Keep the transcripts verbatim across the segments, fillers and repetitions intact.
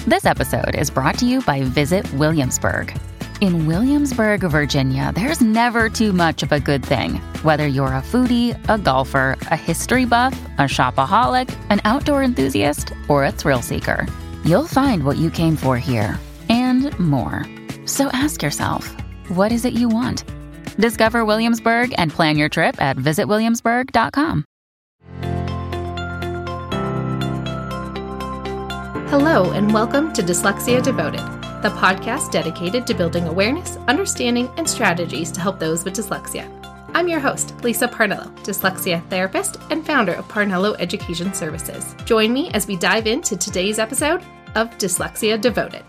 This episode is brought to you by Visit Williamsburg. In Williamsburg, Virginia, there's never too much of a good thing. Whether you're a foodie, a golfer, a history buff, a shopaholic, an outdoor enthusiast, or a thrill seeker, you'll find what you came for here and more. So ask yourself, what is it you want? Discover Williamsburg and plan your trip at visit williamsburg dot com. Hello, and welcome to Dyslexia Devoted, the podcast dedicated to building awareness, understanding, and strategies to help those with dyslexia. I'm your host, Lisa Parnello, dyslexia therapist and founder of Parnello Education Services. Join me as we dive into today's episode of Dyslexia Devoted.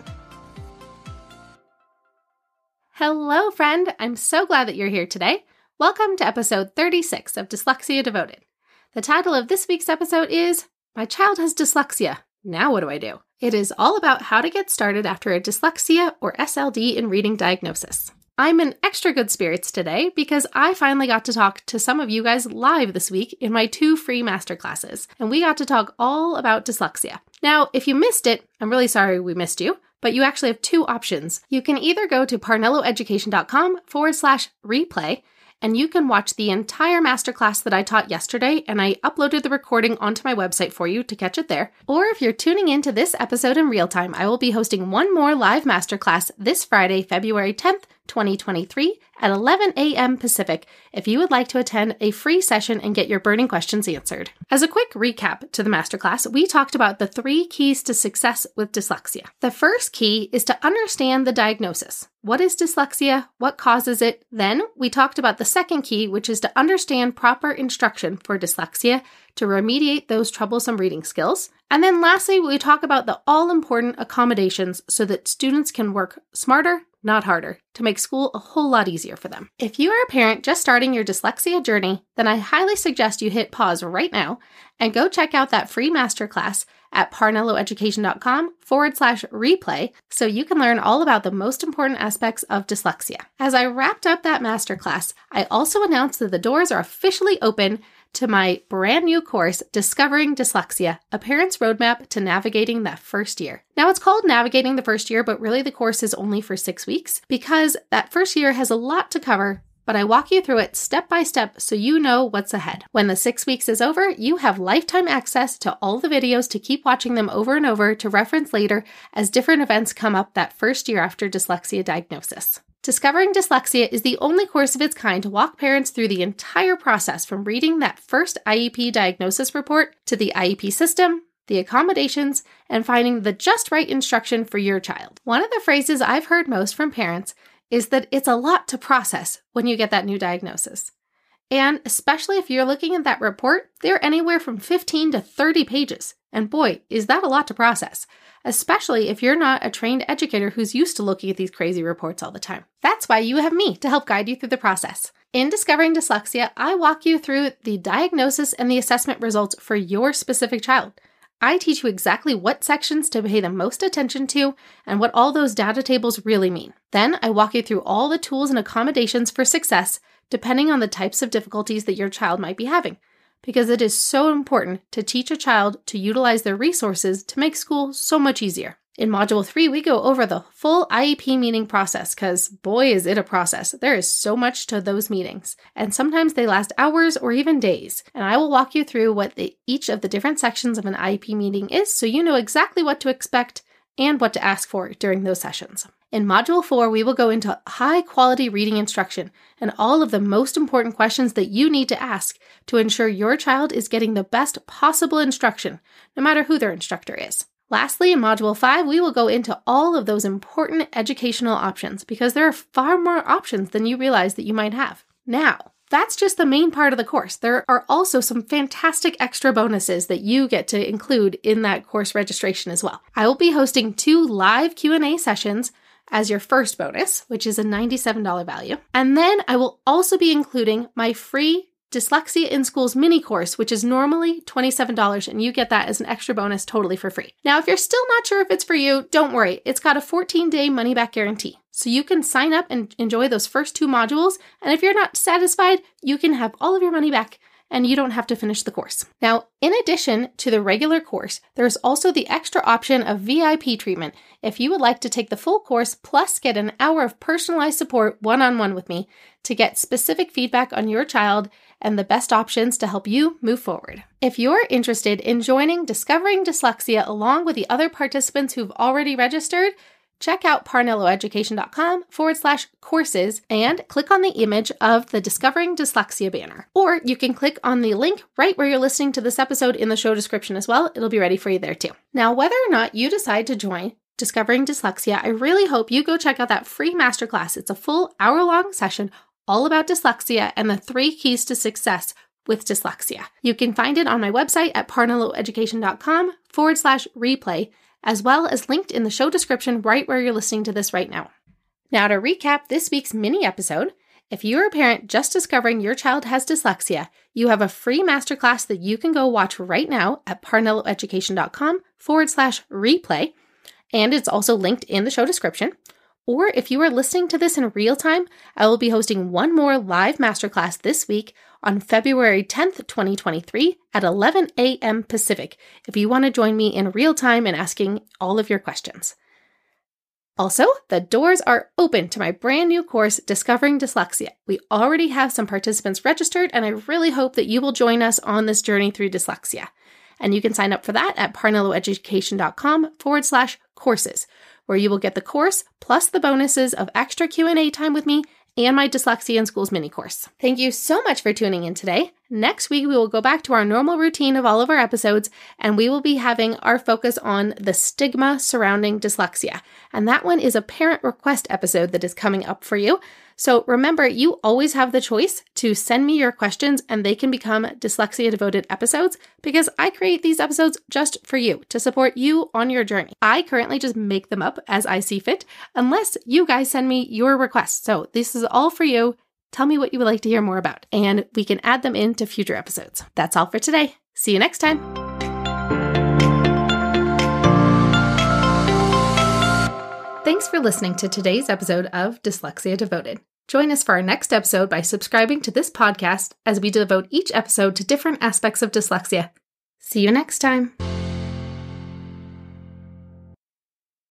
Hello, friend. I'm so glad that you're here today. Welcome to episode thirty-six of Dyslexia Devoted. The title of this week's episode is My Child Has Dyslexia. Now what do I do? It is all about how to get started after a dyslexia or S L D in reading diagnosis. I'm in extra good spirits today because I finally got to talk to some of you guys live this week in my two free masterclasses, and we got to talk all about dyslexia. Now, if you missed it, I'm really sorry we missed you, but you actually have two options. You can either go to parnelloeducation.com forward slash replay, and you can watch the entire masterclass that I taught yesterday, and I uploaded the recording onto my website for you to catch it there. Or if you're tuning into this episode in real time, I will be hosting one more live masterclass this Friday, February tenth, twenty twenty-three at eleven a.m. Pacific if you would like to attend a free session and get your burning questions answered. As a quick recap to the masterclass, we talked about the three keys to success with dyslexia. The first key is to understand the diagnosis. What is dyslexia? What causes it? Then we talked about the second key, which is to understand proper instruction for dyslexia to remediate those troublesome reading skills. And then lastly, we talk about the all-important accommodations so that students can work smarter, not harder, to make school a whole lot easier for them. If you are a parent just starting your dyslexia journey, then I highly suggest you hit pause right now and go check out that free masterclass at parnelloeducation.com forward slash replay so you can learn all about the most important aspects of dyslexia. As I wrapped up that masterclass, I also announced that the doors are officially open to my brand new course, Discovering Dyslexia, a parent's roadmap to navigating that first year. Now it's called Navigating the First Year, but really the course is only for six weeks because that first year has a lot to cover, but I walk you through it step by step so you know what's ahead. When the six weeks is over, you have lifetime access to all the videos to keep watching them over and over to reference later as different events come up that first year after dyslexia diagnosis. Discovering Dyslexia is the only course of its kind to walk parents through the entire process from reading that first I E P diagnosis report to the I E P system, the accommodations, and finding the just right instruction for your child. One of the phrases I've heard most from parents is that it's a lot to process when you get that new diagnosis. And especially if you're looking at that report, they're anywhere from fifteen to thirty pages. And boy, is that a lot to process, especially if you're not a trained educator who's used to looking at these crazy reports all the time. That's why you have me to help guide you through the process. In Discovering Dyslexia, I walk you through the diagnosis and the assessment results for your specific child. I teach you exactly what sections to pay the most attention to and what all those data tables really mean. Then I walk you through all the tools and accommodations for success depending on the types of difficulties that your child might be having, because it is so important to teach a child to utilize their resources to make school so much easier. In Module three, we go over the full I E P meeting process, because boy, is it a process. There is so much to those meetings, and sometimes they last hours or even days. And I will walk you through what the, each of the different sections of an I E P meeting is so you know exactly what to expect and what to ask for during those sessions. In Module four, we will go into high-quality reading instruction and all of the most important questions that you need to ask to ensure your child is getting the best possible instruction, no matter who their instructor is. Lastly, in Module five, we will go into all of those important educational options because there are far more options than you realize that you might have. Now, that's just the main part of the course. There are also some fantastic extra bonuses that you get to include in that course registration as well. I will be hosting two live Q and A sessions as your first bonus, which is a ninety-seven dollars value. And then I will also be including my free Dyslexia in Schools mini course, which is normally twenty-seven dollars, and you get that as an extra bonus totally for free. Now, if you're still not sure if it's for you, don't worry. It's got a fourteen day money-back guarantee. So you can sign up and enjoy those first two modules, and if you're not satisfied, you can have all of your money back and you don't have to finish the course. Now, in addition to the regular course, there's also the extra option of V I P treatment if you would like to take the full course plus get an hour of personalized support one-on-one with me to get specific feedback on your child and the best options to help you move forward. If you're interested in joining Discovering Dyslexia along with the other participants who've already registered, check out parnelloeducation.com forward slash courses and click on the image of the Discovering Dyslexia banner. Or you can click on the link right where you're listening to this episode in the show description as well. It'll be ready for you there too. Now, whether or not you decide to join Discovering Dyslexia, I really hope you go check out that free masterclass. It's a full hour-long session all about dyslexia and the three keys to success with dyslexia. You can find it on my website at parnelloeducation.com forward slash replay, as well as linked in the show description right where you're listening to this right now. Now to recap this week's mini episode, if you're a parent just discovering your child has dyslexia, you have a free masterclass that you can go watch right now at parnelloeducation.com forward slash replay, and it's also linked in the show description. Or if you are listening to this in real time, I will be hosting one more live masterclass this week on February tenth, twenty twenty-three at eleven a.m. Pacific if you want to join me in real time and asking all of your questions. Also, the doors are open to my brand new course, Discovering Dyslexia. We already have some participants registered, and I really hope that you will join us on this journey through dyslexia. And you can sign up for that at parnelloeducation.com forward slash courses, where you will get the course plus the bonuses of extra Q and A time with me and my Dyslexia in Schools mini course. Thank you so much for tuning in today. Next week, we will go back to our normal routine of all of our episodes, and we will be having our focus on the stigma surrounding dyslexia. And that one is a parent request episode that is coming up for you. So remember, you always have the choice to send me your questions and they can become Dyslexia Devoted episodes because I create these episodes just for you to support you on your journey. I currently just make them up as I see fit unless you guys send me your requests. So this is all for you. Tell me what you would like to hear more about and we can add them into future episodes. That's all for today. See you next time. Thanks for listening to today's episode of Dyslexia Devoted. Join us for our next episode by subscribing to this podcast as we devote each episode to different aspects of dyslexia. See you next time.